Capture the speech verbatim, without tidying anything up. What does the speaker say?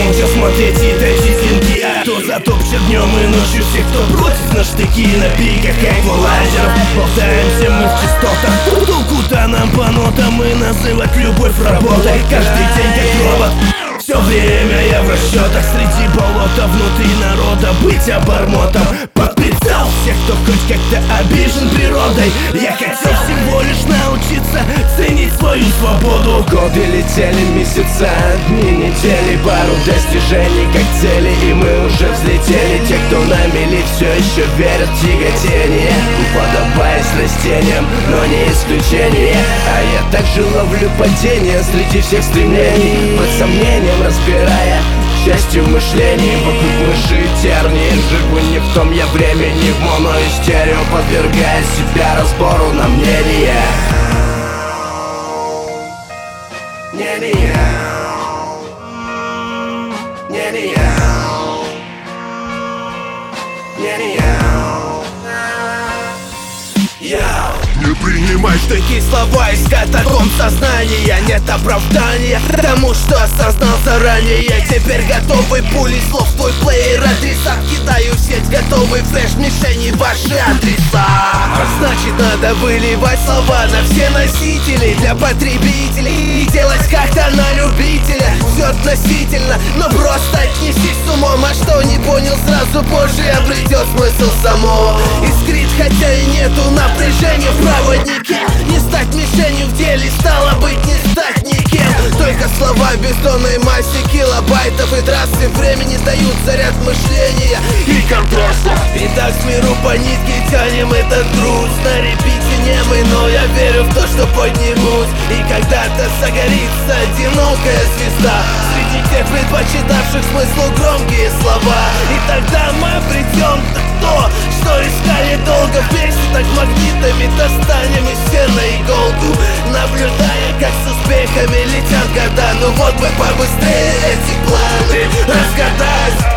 молча смотреть и тащить венки. А кто затопчет днем и ночью всех, кто против, на штыки, на пиках эквалайзеров. Болтаемся мы в частотах, толку-то нам по нотам и называть любовь работой. Каждый день как робот, все время я в расчетах. Среди болота, внутри народа, быть обормотом. Под прицел всех, кто хоть как-то обижен природой. Я хотел всего лишь научиться ценить свою свободу. Годы летели, месяца, дни, недели, пару достижений как цели, и мы уже взлетели. Те, кто на мели, все еще верят в тяготение, уподобаясь растениям, но не исключение. А я также ловлю падения среди всех стремлений, под сомнением разбирая счастье в мышлении. Вокруг мыши тернии, живу не в том я времени, в моноистерию, подвергая себя разбору на мнение. Не-не-я, не-не-я, не-не-я. Не принимай в такие слова из катакомб сознания. Нет оправдания тому, что осознал заранее. Теперь готовы пули слов в твой плеер адреса. Кидаю в сеть готовый флеш мишени ваши адреса. А значит надо выливать слова на все носители для потребителей и делать как-то на любителя. Все относительно, но просто отнесись с умом. А что не понял сразу позже обретет смысл само. Искрит, хотя и нету напряжения в проводнике. Не стать мишенью в деле, стало быть не стать никем. Только слова в бездонной массе килобайтов и трассы времени дают заряд мышления и контраста. И так с миру по нитке тянем этот груз. На репите немы, но я верю в то, что поднимусь. И когда-то загорится одинокая звезда среди тех предпочитавших смыслу громкие слова. И тогда мы обретем то, что искали долго вместе, так магнитами достанем из стены иголку, наблюдая, как с успехами летят года. Ну вот бы побыстрее эти планы разгадать.